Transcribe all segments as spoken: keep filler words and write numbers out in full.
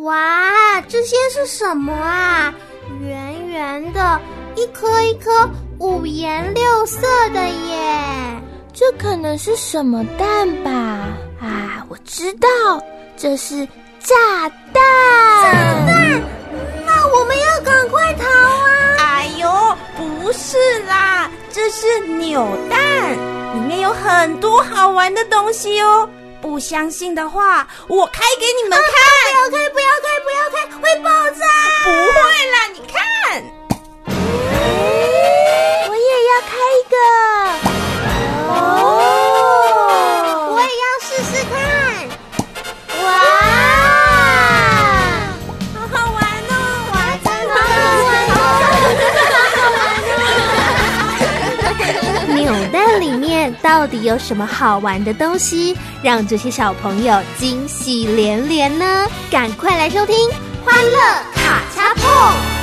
哇，这些是什么啊？圆圆的，一颗一颗五颜六色的耶！ 这可能是什么蛋吧？啊，我知道，这是炸弹！ 炸弹？那我们要赶快逃啊！ 哎呦，不是啦，这是扭蛋，里面有很多好玩的东西哦。不相信的话，我开给你们看。 啊、不要开，不要开，不要开，会爆炸！ 不会啦，你看。 我也要开一个。 哦，我也要试试看。哇， 好好玩哦！ 哇，真的好好玩哦！ 扭蛋里面到底有什么好玩的东西，让这些小朋友惊喜连连呢？赶快来收听《欢乐卡恰碰》。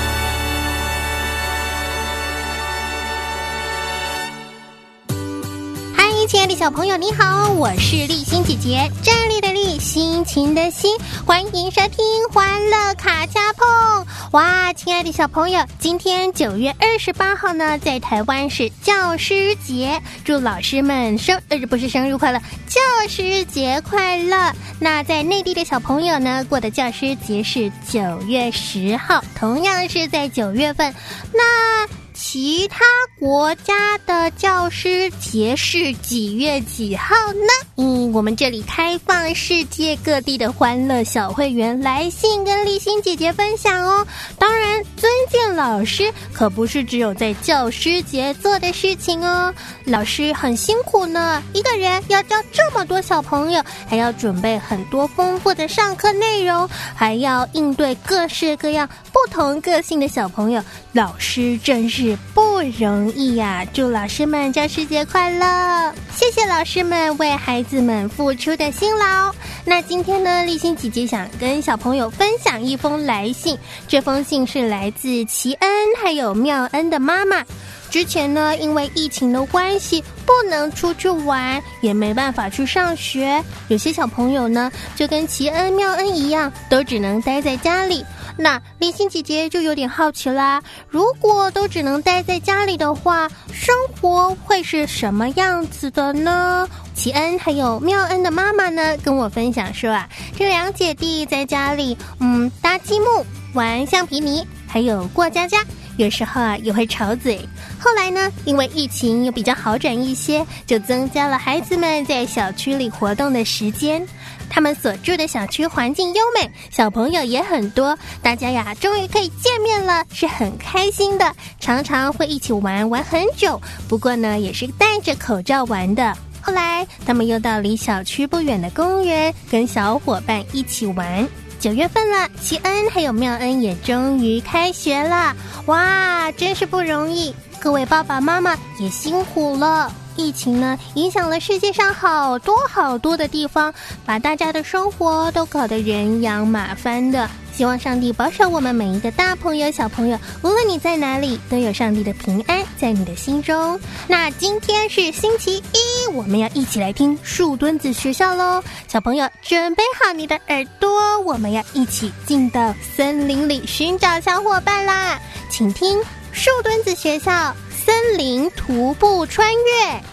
亲爱的小朋友你好，我是立欣姐姐，站立的立，心情的心，欢迎收听欢乐卡恰碰。哇，亲爱的小朋友，今天九月二十八号呢，在台湾是教师节，祝老师们生呃不是生日快乐，教师节快乐。那在内地的小朋友呢，过的教师节是九月十号，同样是在九月份。那其他国家的教师节是几月几号呢？嗯，我们这里开放世界各地的欢乐小会员来信跟立欣姐姐分享哦。当然，尊敬老师可不是只有在教师节做的事情哦。老师很辛苦呢，一个人要教这么多小朋友，还要准备很多丰富的上课内容，还要应对各式各样不同个性的小朋友，老师真是不容易呀、啊！祝老师们教师节快乐！谢谢老师们为孩子们付出的辛劳。那今天呢，立欣姐姐想跟小朋友分享一封来信，这封信是来自齐恩还有妙恩的妈妈。之前呢，因为疫情的关系，不能出去玩，也没办法去上学。有些小朋友呢，就跟齐恩、妙恩一样，都只能待在家里。那立欣姐姐就有点好奇啦，如果都只能待在家里的话，生活会是什么样子的呢？齐恩还有妙恩的妈妈呢，跟我分享说啊，这两姐弟在家里，嗯，搭积木、玩橡皮泥，还有过家家。有时候啊也会吵嘴，后来呢，因为疫情又比较好转一些，就增加了孩子们在小区里活动的时间。他们所住的小区环境优美，小朋友也很多，大家呀终于可以见面了，是很开心的，常常会一起玩玩很久，不过呢也是戴着口罩玩的。后来他们又到离小区不远的公园跟小伙伴一起玩。九月份了，齐恩还有妙恩也终于开学了，哇，真是不容易，各位爸爸妈妈也辛苦了。疫情呢，影响了世界上好多好多的地方，把大家的生活都搞得人仰马翻的。希望上帝保守我们每一个大朋友小朋友，无论你在哪里，都有上帝的平安在你的心中。那今天是星期一，我们要一起来听树墩子学校咯。小朋友准备好你的耳朵，我们要一起进到森林里寻找小伙伴啦。请听树墩子学校森林徒步穿越。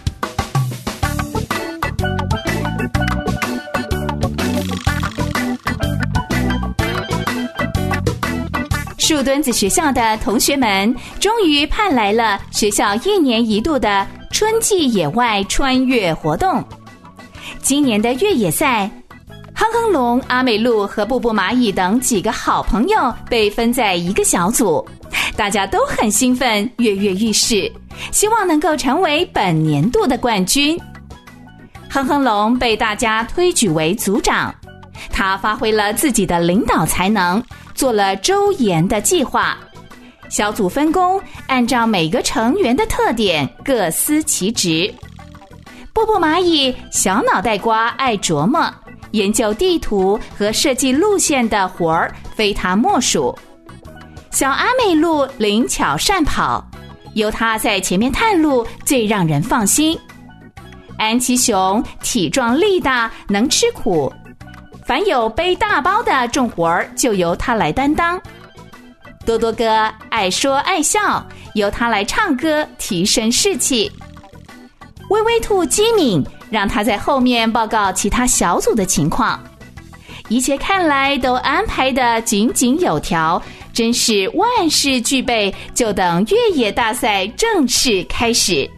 树墩子学校的同学们终于盼来了学校一年一度的春季野外穿越活动。今年的越野赛，哼哼龙、阿美鹿和布布蚂蚁等几个好朋友被分在一个小组，大家都很兴奋，跃跃欲试，希望能够成为本年度的冠军。哼哼龙被大家推举为组长，他发挥了自己的领导才能，做了周延的计划。小组分工，按照每个成员的特点各司其职。布布蚂蚁小脑袋瓜爱琢磨，研究地图和设计路线的活儿非他莫属。小阿美鹿灵巧善跑，由他在前面探路最让人放心。安琪熊体壮力大，能吃苦， 凡有背大包的重活儿，就由他来担当。多多哥爱说爱笑，由他来唱歌，提升士气。微微兔机敏，让他在后面报告其他小组的情况。一切看来都安排得井井有条，真是万事俱备，就等越野大赛正式开始。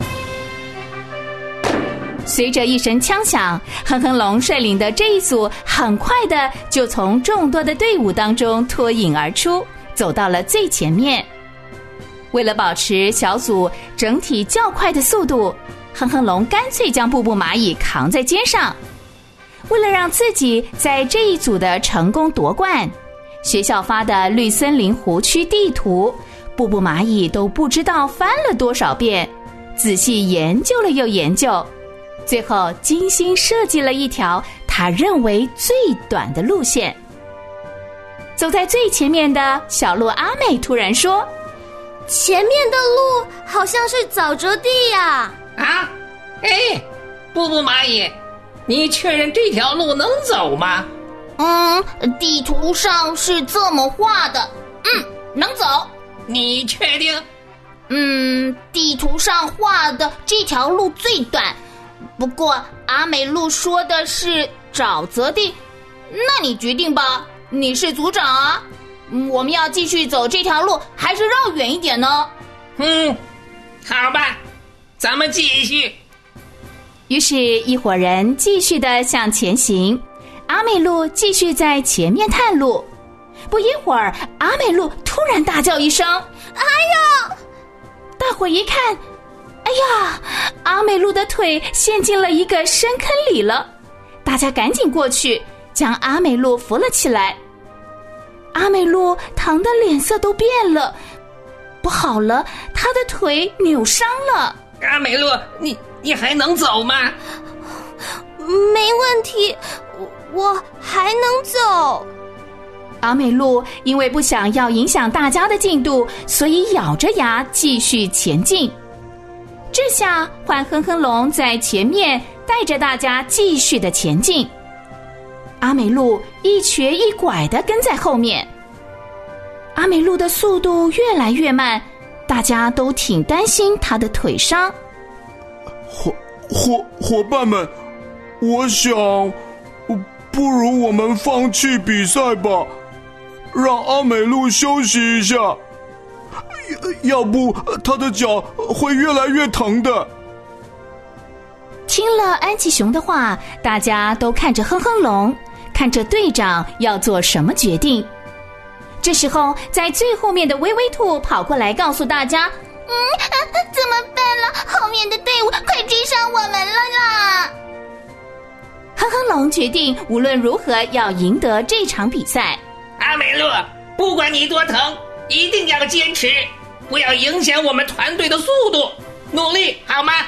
随着一声枪响，哼哼龙率领的这一组很快的就从众多的队伍当中脱颖而出，走到了最前面。为了保持小组整体较快的速度，哼哼龙干脆将布布蚂蚁扛在肩上。为了让自己在这一组的成功夺冠，学校发的绿森林湖区地图，布布蚂蚁都不知道翻了多少遍，仔细研究了又研究，最后精心设计了一条他认为最短的路线。走在最前面的小鹿阿美突然说： 前面的路好像是沼泽地呀！ 啊，哎，布布蚂蚁，你确认这条路能走吗？ 嗯，地图上是这么画的，嗯，能走。 你确定？ 嗯，地图上画的这条路最短，不过阿美路说的是沼泽地，那你决定吧，你是组长啊。我们要继续走这条路，还是绕远一点呢？ 嗯，好吧，咱们继续。 于是一伙人继续的向前行，阿美路继续在前面探路。不一会儿，阿美路突然大叫一声：哎呀！大伙一看，哎呀，阿美路的腿陷进了一个深坑里了。大家赶紧过去将阿美路扶了起来。阿美路疼得脸色都变了，不好了，她的腿扭伤了。 阿美路，你你还能走吗？ 没问题，我还能走。 阿美路因为不想要影响大家的进度，所以咬着牙继续前进。这下换哼哼龙在前面带着大家继续的前进，阿美路一瘸一拐地跟在后面。阿美路的速度越来越慢，大家都挺担心她的腿伤。 伙伙伙伴们，我想，不如我们放弃比赛吧，让阿美路休息一下，要不她的脚会越来越疼的。 听了安吉熊的话，大家都看着哼哼龙，看着队长要做什么决定。这时候，在最后面的微微兔跑过来告诉大家： 嗯、啊，怎么办了？后面的队伍快追上我们了啦！ 哼哼龙决定无论如何要赢得这场比赛。 阿美路，不管你多疼，一定要坚持，不要影响我们团队的速度，努力好吗？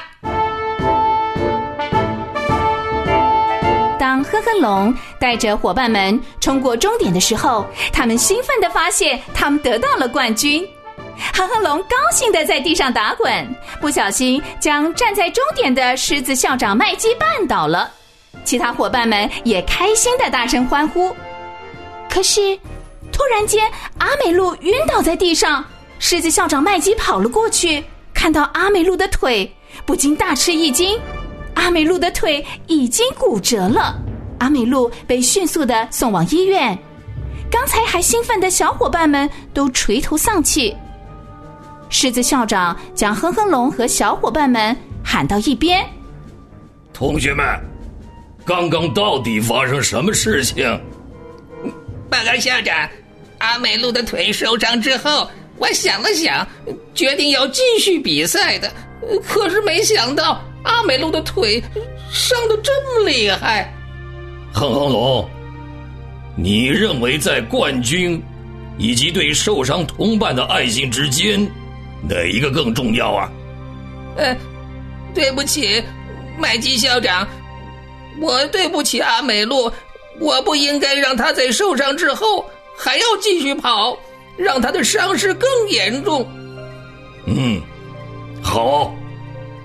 当哼哼龙带着伙伴们冲过终点的时候，他们兴奋地发现他们得到了冠军。哼哼龙高兴地在地上打滚，不小心将站在终点的狮子校长麦基绊倒了。其他伙伴们也开心地大声欢呼。可是突然间，阿美路晕倒在地上，狮子校长麦基跑了过去，看到阿美路的腿，不禁大吃一惊。阿美路的腿已经骨折了，阿美路被迅速地送往医院。刚才还兴奋的小伙伴们都垂头丧气。狮子校长将哼哼龙和小伙伴们喊到一边： 同学们，刚刚到底发生什么事情？ 报告校长，阿美路的腿受伤之后，我想了想，决定要继续比赛的。可是没想到阿美路的腿伤得这么厉害。 哼哼龙，你认为在冠军以及对受伤同伴的爱心之间，哪一个更重要啊？ 呃，对不起，麦基校长，我对不起阿美路，我不应该让他在受伤之后还要继续跑，让他的伤势更严重。 嗯，好。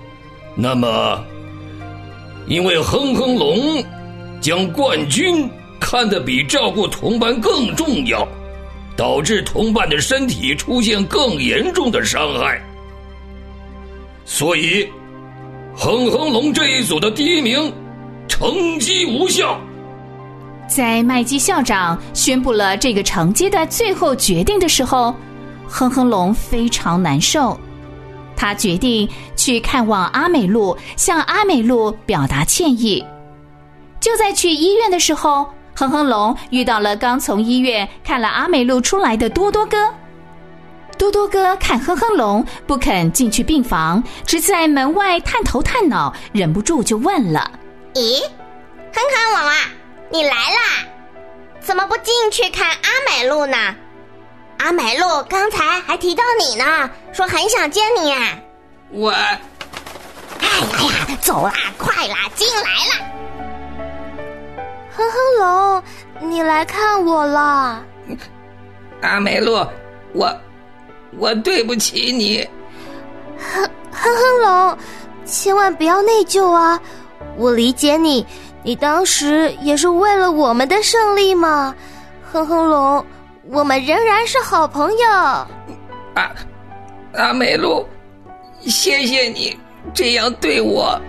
那么，因为哼哼龙将冠军看得比照顾同伴更重要，导致同伴的身体出现更严重的伤害。所以哼哼龙这一组的第一名成绩无效。 在麦基校长宣布了这个成绩的最后决定的时候，哼哼龙非常难受。他决定去看望阿美露，向阿美露表达歉意。就在去医院的时候，哼哼龙遇到了刚从医院看了阿美露出来的多多哥。多多哥看哼哼龙不肯进去病房，只在门外探头探脑，忍不住就问了： 咦，哼哼龙啊，你来啦？怎么不进去看阿美露呢？阿美露刚才还提到你呢，说很想见你啊。 我，哎呀，走啦，快啦，进来啦。哼哼龙，你来看我了。 阿美露，我我对不起你。 哼哼哼龙，千万不要内疚啊，我理解你，你当时也是为了我们的胜利嘛。哼哼龙，我们仍然是好朋友。 啊，阿美露，谢谢你这样对我。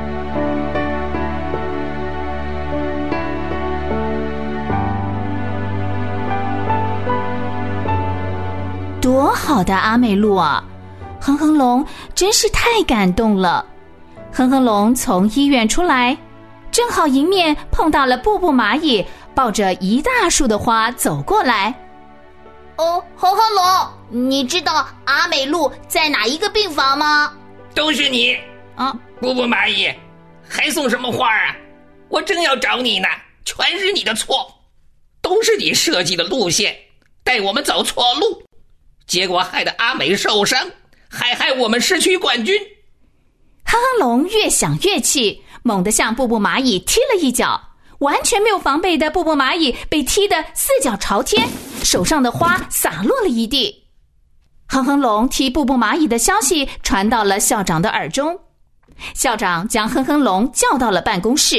多好的阿美露啊！哼哼龙真是太感动了。哼哼龙从医院出来，正好迎面碰到了布布蚂蚁抱着一大束的花走过来。 哦，哼哼龙，你知道阿美露在哪一个病房吗？ 都是你啊！ 布布蚂蚁，还送什么花啊？我正要找你呢，全是你的错，都是你设计的路线，带我们走错路。结果害得阿美受伤，还害我们失去冠军。 哼哼龙越想越气，猛地向布布蚂蚁踢了一脚，完全没有防备的布布蚂蚁被踢得四脚朝天，手上的花洒落了一地。哼哼龙踢布布蚂蚁的消息传到了校长的耳中，校长将哼哼龙叫到了办公室。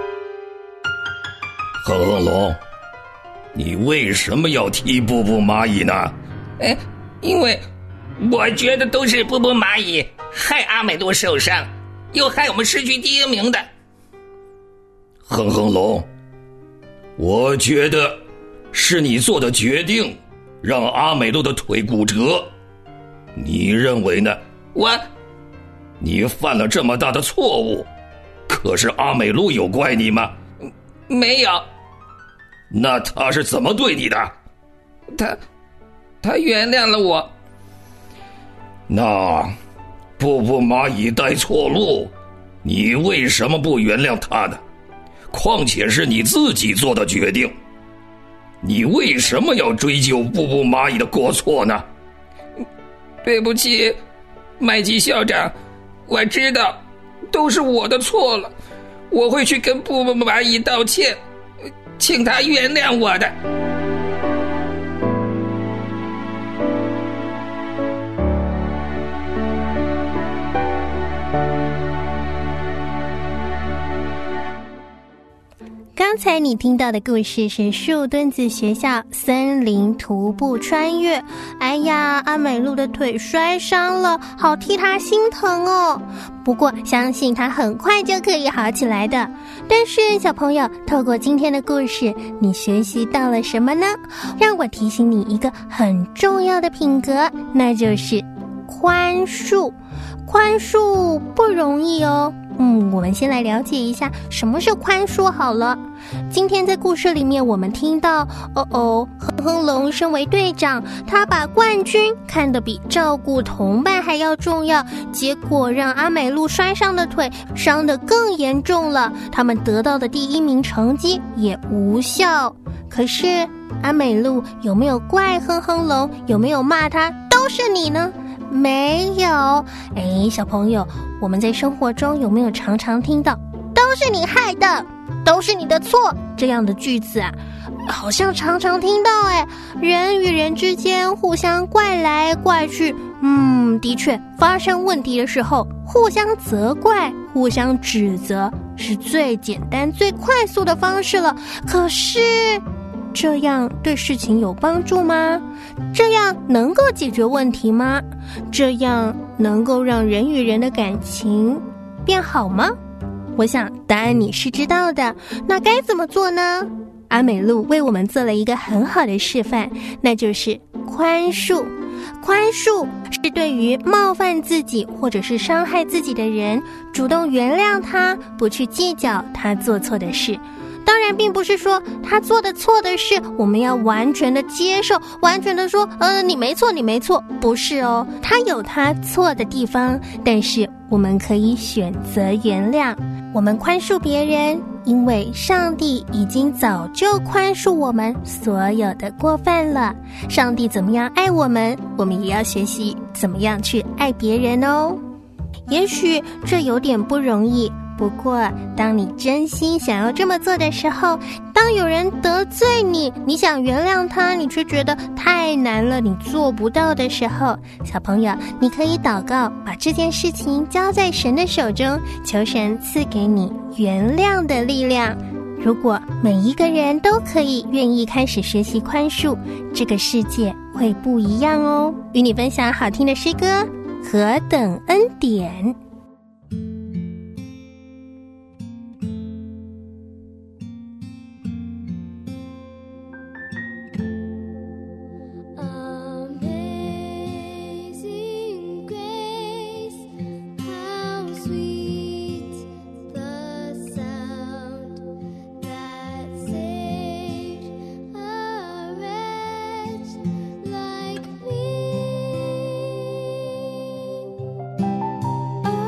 哼哼龙，你为什么要踢布布蚂蚁呢？ 哎，因为我觉得都是布布蚂蚁害阿美露受伤，又害我们失去第一名的。 哼哼龙，我觉得是你做的决定让阿美露的腿骨折，你认为呢？ 我， 你犯了这么大的错误，可是阿美露有怪你吗？ 没有。 那他是怎么对你的？ 他他原谅了我。 那布布蚂蚁带错路，你为什么不原谅他呢？况且是你自己做的决定，你为什么要追究布布蚂蚁的过错呢？ 对不起，麦基校长，我知道都是我的错了，我会去跟布布蚂蚁道歉，请他原谅我的。 刚才你听到的故事是树墩子学校森林徒步穿越。哎呀，阿美露的腿摔伤了，好替她心疼哦。不过相信她很快就可以好起来的。但是小朋友，透过今天的故事，你学习到了什么呢？让我提醒你一个很重要的品格，那就是宽恕。宽恕不容易哦。嗯，我们先来了解一下什么是宽恕好了。今天在故事里面我们听到，哦哦，哼哼龙身为队长，他把冠军看得比照顾同伴还要重要，结果让阿美露摔伤的腿伤得更严重了，他们得到的第一名成绩也无效。可是阿美露有没有怪哼哼龙，有没有骂他都是你呢？没有。哎，小朋友，我们在生活中有没有常常听到都是你害的，都是你的错这样的句子啊？好像常常听到。哎，人与人之间互相怪来怪去，嗯，的确发生问题的时候互相责怪，互相指责是最简单、最快速的方式了。可是，这样对事情有帮助吗？这样能够解决问题吗？这样能够让人与人的感情变好吗？我想答案你是知道的。那该怎么做呢？阿美露为我们做了一个很好的示范，那就是宽恕。宽恕是对于冒犯自己或者是伤害自己的人，主动原谅他，不去计较他做错的事。当然并不是说他做的错的事我们要完全的接受，完全的说呃，你没错你没错，不是哦，他有他错的地方，但是我们可以选择原谅。我们宽恕别人，因为上帝已经早就宽恕我们所有的过犯了。上帝怎么样爱我们，我们也要学习怎么样去爱别人哦。也许这有点不容易，不过当你真心想要这么做的时候，当有人得罪你，你想原谅他，你却觉得太难了，你做不到的时候，小朋友，你可以祷告，把这件事情交在神的手中，求神赐给你原谅的力量。如果每一个人都可以愿意开始学习宽恕，这个世界会不一样哦。与你分享好听的诗歌《何等恩典》。 Oh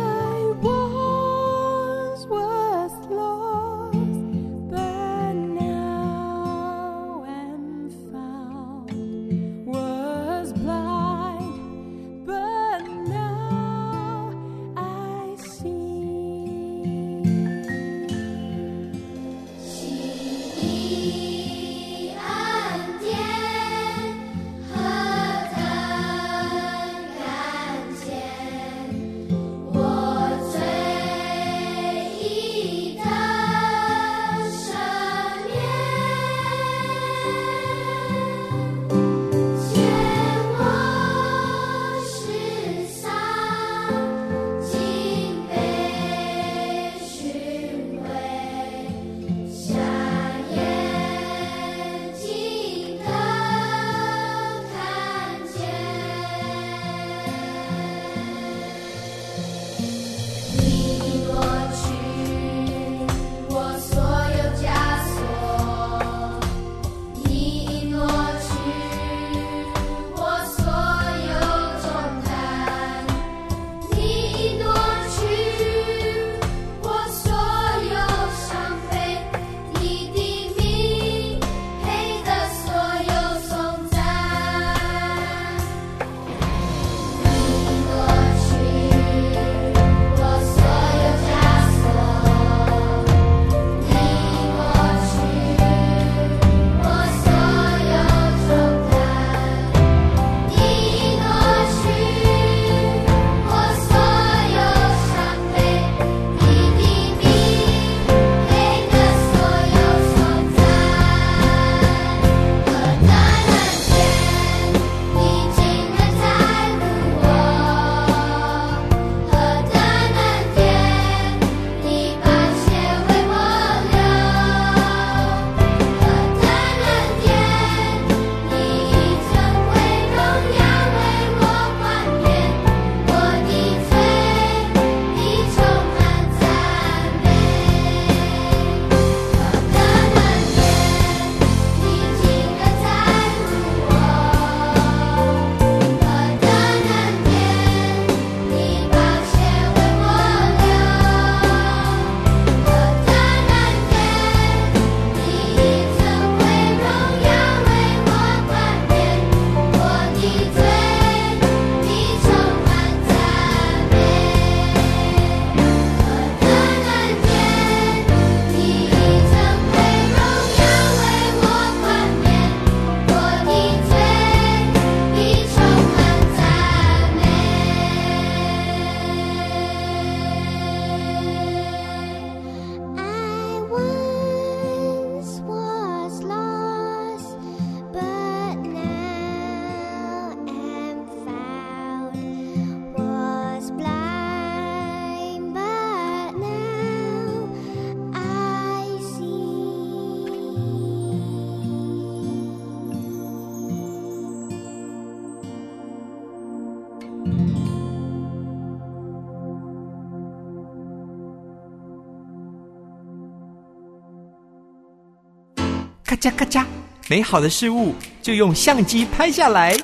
咔嚓咔嚓，美好的事物就用相机拍下来。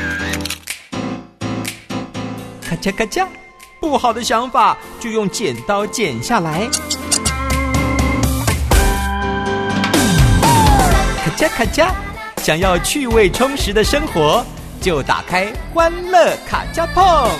咔嚓咔嚓，不好的想法就用剪刀剪下来。咔嚓咔嚓，想要趣味充实的生活，就打开欢乐卡夹碰。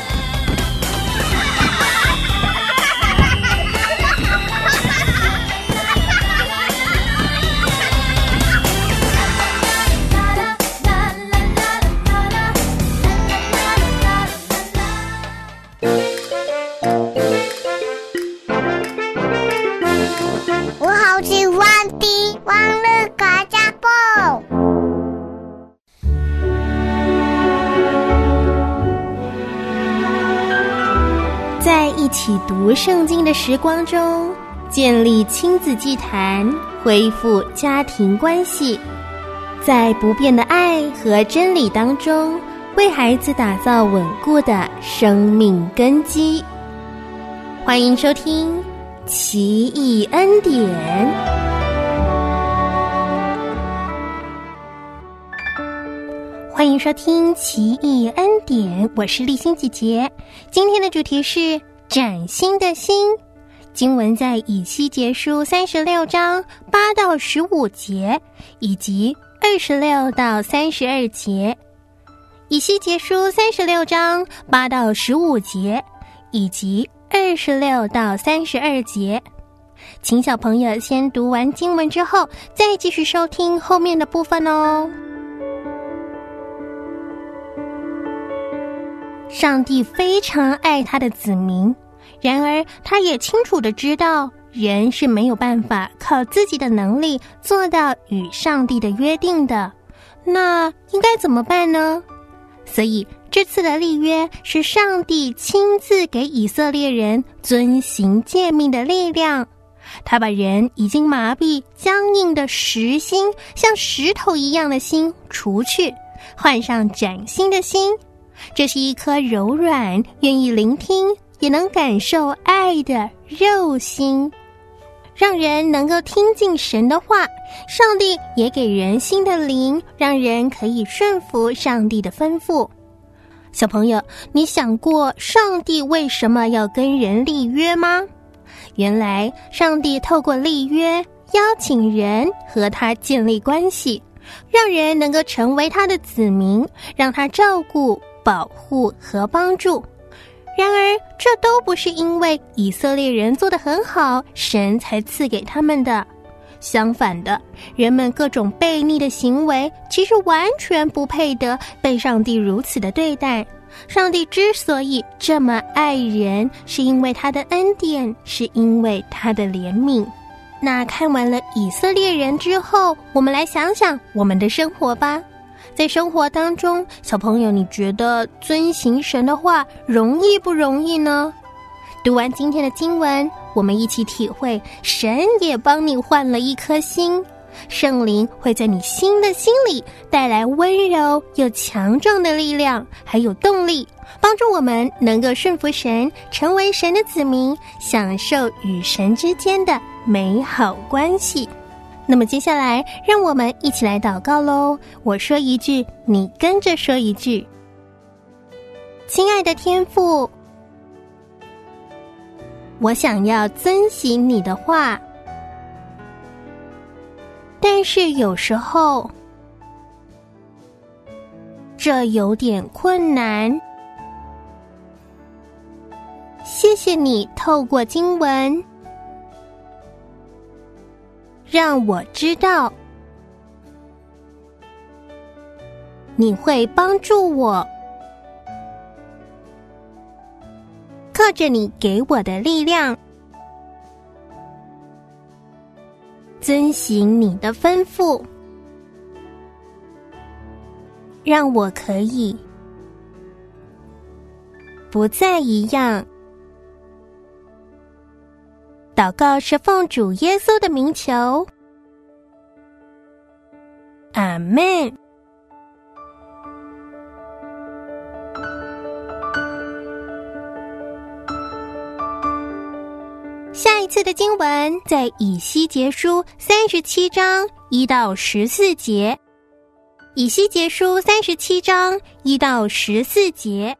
我好喜欢听欢乐卡夹碰。 在一起读圣经的时光中，建立亲子祭坛，恢复家庭关系，在不变的爱和真理当中，为孩子打造稳固的生命根基。欢迎收听奇异恩典。欢迎收听奇异恩典，我是丽欣姐姐。今天的主题是崭新的心，经文在以西结书三十六章八到十五节，以及二十六到三十二节。以西结书三十六章八到十五节，以及二十六到三十二节。请小朋友先读完经文之后，再继续收听后面的部分哦。上帝非常爱他的子民，然而他也清楚地知道，人是没有办法靠自己的能力做到与上帝的约定的。那应该怎么办呢？所以这次的立约是上帝亲自给以色列人遵行诫命的力量。他把人已经麻痹僵硬的石心，像石头一样的心除去，换上崭新的心。这是一颗柔软、愿意聆听，也能感受爱的肉心，让人能够听进神的话。上帝也给人新的灵，让人可以顺服上帝的吩咐。小朋友，你想过上帝为什么要跟人立约吗？原来上帝透过立约邀请人和他建立关系，让人能够成为他的子民，让他照顾、保护和帮助。然而这都不是因为以色列人做得很好，神才赐给他们的。相反的，人们各种悖逆的行为其实完全不配得被上帝如此的对待。上帝之所以这么爱人，是因为他的恩典，是因为他的怜悯。那看完了以色列人之后，我们来想想我们的生活吧。在生活当中，小朋友，你觉得遵行神的话容易不容易呢？读完今天的经文，我们一起体会神也帮你换了一颗心，圣灵会在你新的心里带来温柔又强壮的力量，还有动力，帮助我们能够顺服神，成为神的子民，享受与神之间的美好关系。那么接下来让我们一起来祷告咯。我说一句，你跟着说一句。亲爱的天父，我想要遵行你的话，但是有时候这有点困难。谢谢你透过经文让我知道你会帮助我，靠着你给我的力量，遵行你的吩咐，让我可以不再一样。祷告是奉主耶稣的名求，阿们。下一次的经文在以西结书三十七章一到十四节，以西结书三十七章一到十四节。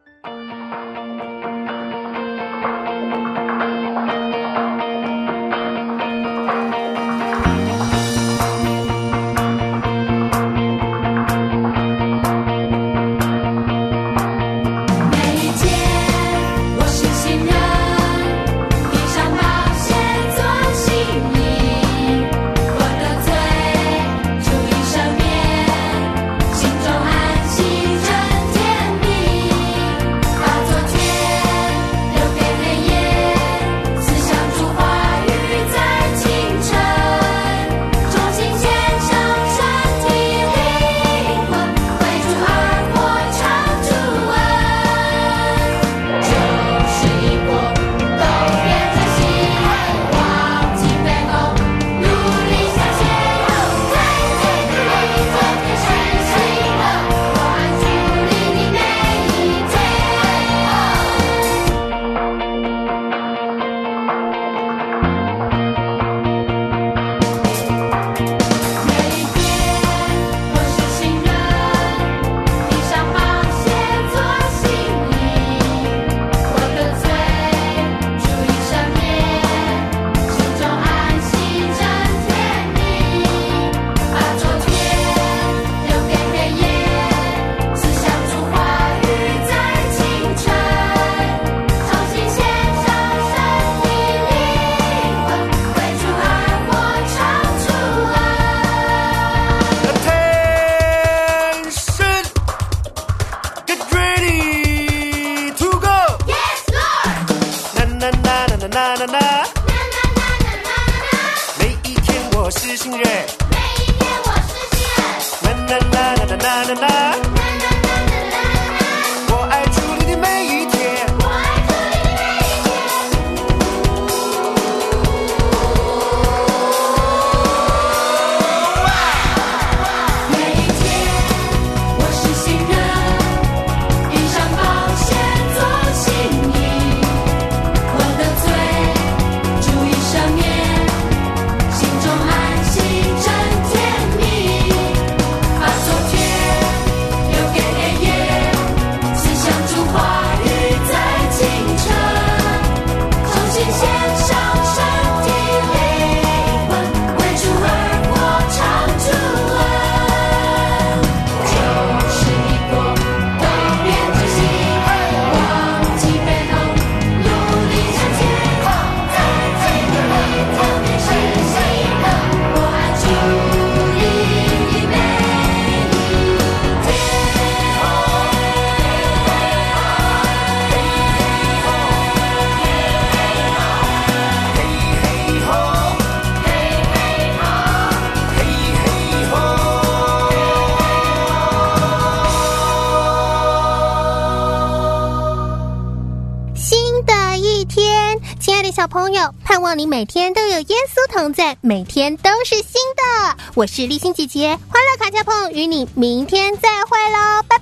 小朋友，盼望你每天都有耶稣同在，每天都是新的。我是立新姐姐，欢乐卡恰碰，与你明天再会喽，拜拜。